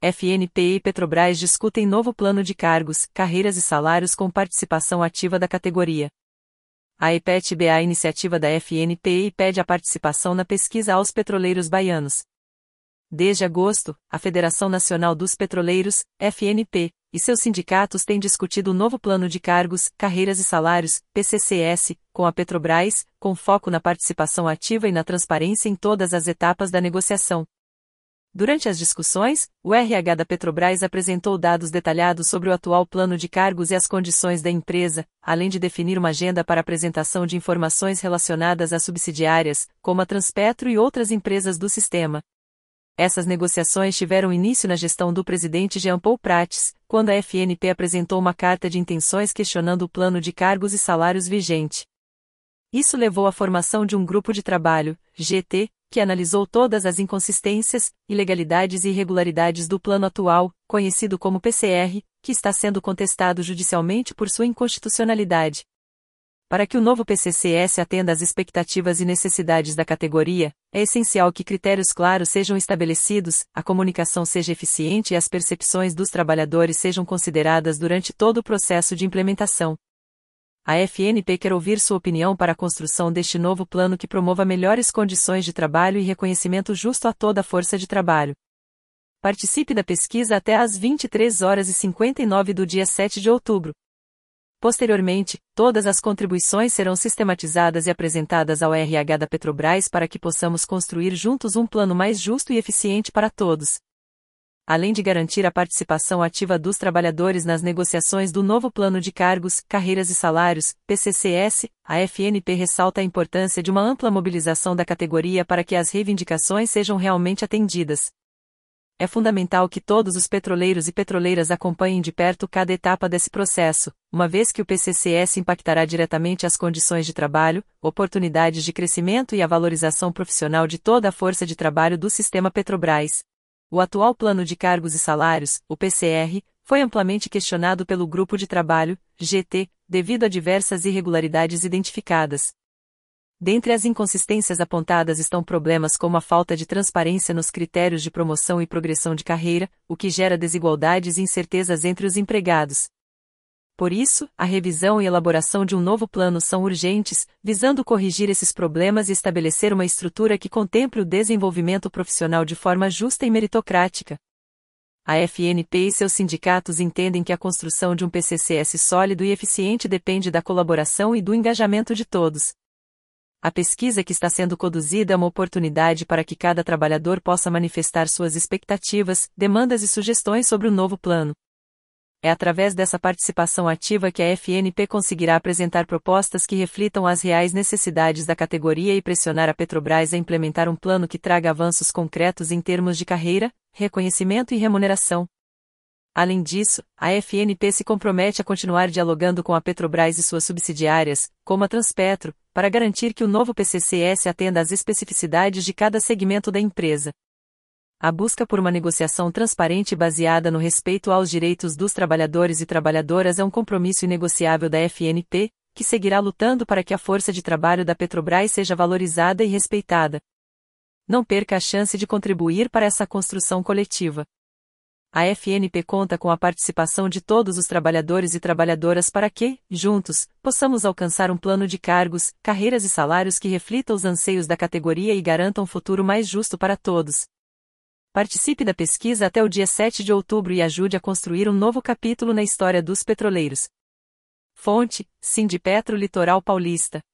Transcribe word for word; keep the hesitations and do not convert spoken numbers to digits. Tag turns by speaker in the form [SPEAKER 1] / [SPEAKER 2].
[SPEAKER 1] F N P e Petrobras discutem novo plano de cargos, carreiras e salários com participação ativa da categoria. A EPET-B A iniciativa da F N P e pede a participação na pesquisa aos petroleiros baianos. Desde agosto, a Federação Nacional dos Petroleiros, F N P, e seus sindicatos têm discutido o novo plano de cargos, carreiras e salários, P C C S, com a Petrobras, com foco na participação ativa e na transparência em todas as etapas da negociação. Durante as discussões, o R H da Petrobras apresentou dados detalhados sobre o atual plano de cargos e as condições da empresa, além de definir uma agenda para apresentação de informações relacionadas às subsidiárias, como a Transpetro e outras empresas do sistema. Essas negociações tiveram início na gestão do presidente Jean Paul Prates, quando a F N P apresentou uma carta de intenções questionando o plano de cargos e salários vigente. Isso levou à formação de um grupo de trabalho, G T, que analisou todas as inconsistências, ilegalidades e irregularidades do plano atual, conhecido como P C R, que está sendo contestado judicialmente por sua inconstitucionalidade. Para que o novo P C C S atenda às expectativas e necessidades da categoria, é essencial que critérios claros sejam estabelecidos, a comunicação seja eficiente e as percepções dos trabalhadores sejam consideradas durante todo o processo de implementação. A F N P quer ouvir sua opinião para a construção deste novo plano que promova melhores condições de trabalho e reconhecimento justo a toda a força de trabalho. Participe da pesquisa até às vinte e três horas e cinquenta e nove do dia sete de outubro. Posteriormente, todas as contribuições serão sistematizadas e apresentadas ao R H da Petrobras para que possamos construir juntos um plano mais justo e eficiente para todos. Além de garantir a participação ativa dos trabalhadores nas negociações do novo plano de cargos, carreiras e salários, P C C S, a F N P ressalta a importância de uma ampla mobilização da categoria para que as reivindicações sejam realmente atendidas. É fundamental que todos os petroleiros e petroleiras acompanhem de perto cada etapa desse processo, uma vez que o P C C S impactará diretamente as condições de trabalho, oportunidades de crescimento e a valorização profissional de toda a força de trabalho do sistema Petrobras. O atual plano de cargos e salários, o P C R, foi amplamente questionado pelo grupo de trabalho, G T, devido a diversas irregularidades identificadas. Dentre as inconsistências apontadas estão problemas como a falta de transparência nos critérios de promoção e progressão de carreira, o que gera desigualdades e incertezas entre os empregados. Por isso, a revisão e elaboração de um novo plano são urgentes, visando corrigir esses problemas e estabelecer uma estrutura que contemple o desenvolvimento profissional de forma justa e meritocrática. A F N P e seus sindicatos entendem que a construção de um P C C S sólido e eficiente depende da colaboração e do engajamento de todos. A pesquisa que está sendo conduzida é uma oportunidade para que cada trabalhador possa manifestar suas expectativas, demandas e sugestões sobre o novo plano. É através dessa participação ativa que a F N P conseguirá apresentar propostas que reflitam as reais necessidades da categoria e pressionar a Petrobras a implementar um plano que traga avanços concretos em termos de carreira, reconhecimento e remuneração. Além disso, a F N P se compromete a continuar dialogando com a Petrobras e suas subsidiárias, como a Transpetro, para garantir que o novo P C C S atenda às especificidades de cada segmento da empresa. A busca por uma negociação transparente baseada no respeito aos direitos dos trabalhadores e trabalhadoras é um compromisso inegociável da F N P, que seguirá lutando para que a força de trabalho da Petrobras seja valorizada e respeitada. Não perca a chance de contribuir para essa construção coletiva. A F N P conta com a participação de todos os trabalhadores e trabalhadoras para que, juntos, possamos alcançar um plano de cargos, carreiras e salários que reflita os anseios da categoria e garanta um futuro mais justo para todos. Participe da pesquisa até o dia sete de outubro e ajude a construir um novo capítulo na história dos petroleiros. Fonte: Sindipetro Litoral Paulista.